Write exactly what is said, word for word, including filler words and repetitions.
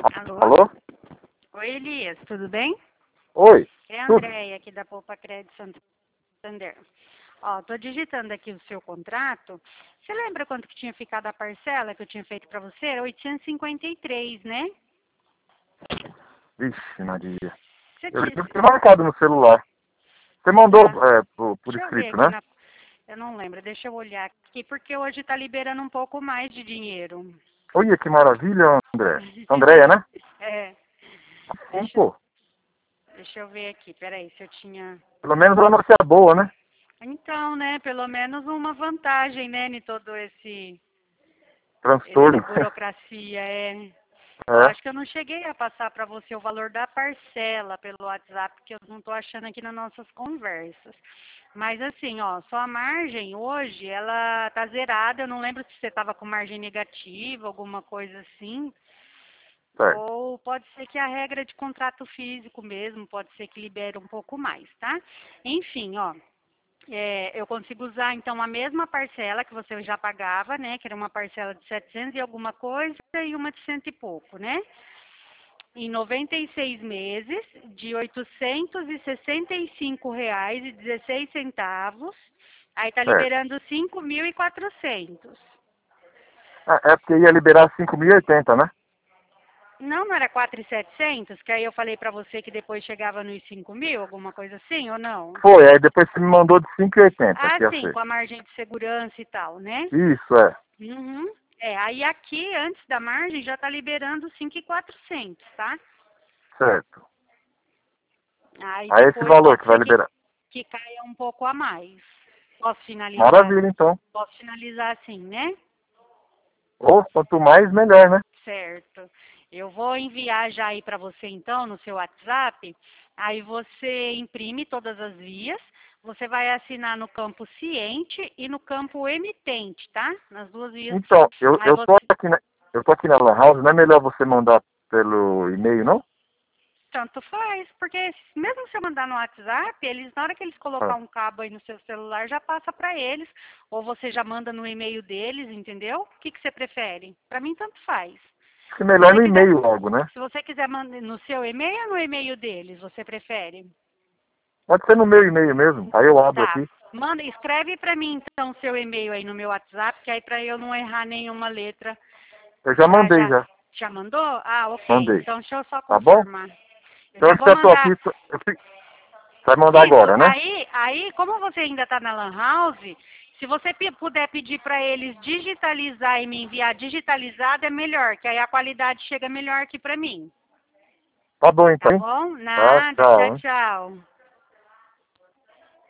Alô? Alô? Oi, Elias, tudo bem? Oi. É a Tudo? Andréia aqui da Poupa Crédito Santander. Ó, tô digitando aqui o seu contrato. Você lembra quanto que tinha ficado a parcela que eu tinha feito para você? Era oitocentos e cinquenta e três, né? Vixe, Maria. Você Eu tinha... tenho que marcado no celular. Você mandou Tá. é, por, por Deixa eu ver escrito, aqui né? na... Eu não lembro, deixa eu olhar aqui, porque hoje tá liberando um pouco mais de dinheiro. Olha que maravilha, André. Andréia, né? É, Sim, deixa, pô. deixa eu ver aqui, peraí, se eu tinha... Pelo menos ela não é boa, né? Então, né, pelo menos uma vantagem, né, em todo esse... Essa Transtorno. burocracia é. Eu É. acho que eu não cheguei a passar para você o valor da parcela pelo WhatsApp, que eu não estou achando aqui nas nossas conversas. Mas assim, ó, sua margem hoje, ela tá zerada. Eu não lembro se você estava com margem negativa, alguma coisa assim. Certo. Ou pode ser que a regra de contrato físico mesmo, pode ser que libere um pouco mais, tá? Enfim, ó. É, eu consigo usar, então, a mesma parcela que você já pagava, né? Que era uma parcela de setecentos e alguma coisa e uma de cento e pouco, né? Em noventa e seis meses, de oitocentos e sessenta e cinco reais e dezesseis centavos. Aí tá Certo. liberando cinco mil e quatrocentos. É, é porque ia liberar cinco mil e oitenta, né? Não, não era quatro mil e setecentos? Que aí eu falei pra você que depois chegava nos cinco mil, alguma coisa assim, ou não? Foi, aí depois você me mandou de cinco e oitenta, Ah, que ia sim, ser. com a margem de segurança e tal, né? Isso, é. Uhum. É, aí aqui, antes da margem, já está liberando cinco mil e quatrocentos, tá? Certo. Aí Aí esse depois valor pode que vai ser que, liberar. que caia um pouco a mais. Posso finalizar? Maravilha, então. Posso finalizar assim, né? Ou quanto mais, melhor, né? Certo. Eu vou enviar já aí para você, então, no seu WhatsApp. Aí você imprime todas as vias. Você vai assinar no campo ciente e no campo emitente, tá? Nas duas vias. Então, eu, Aí eu tô você... aqui na, eu tô aqui na Lan House, não é melhor você mandar pelo e-mail, não? Tanto faz, porque mesmo se eu mandar no WhatsApp, eles, na hora que eles colocar Ah, um cabo aí no seu celular, já passa para eles. Ou você já manda no e-mail deles, entendeu? O que, que você prefere? Para mim, tanto faz. acho que Se melhor você no quiser, e-mail logo, né? se você quiser mandar no seu e-mail ou no e-mail deles, você prefere? Pode ser no meu e-mail mesmo, aí eu abro Tá. aqui. Manda, escreve para mim então seu e-mail aí no meu WhatsApp, que aí para eu não errar nenhuma letra. Eu já Já, mandei, já, já. já mandou? Ah, ok. Mandei. Então deixa eu só Tá bom? confirmar. Eu Então já eu vou já tô aqui, mandar. tô- eu fico- vai mandar Isso, agora, né? aí, aí, como você ainda está na Lan House, se você pe- puder pedir para eles digitalizar e me enviar digitalizado, é melhor, que aí a qualidade chega melhor aqui para mim. Tá bom Tá então. bom? Tá, Nada, tchau, tchau. Hein? tchau.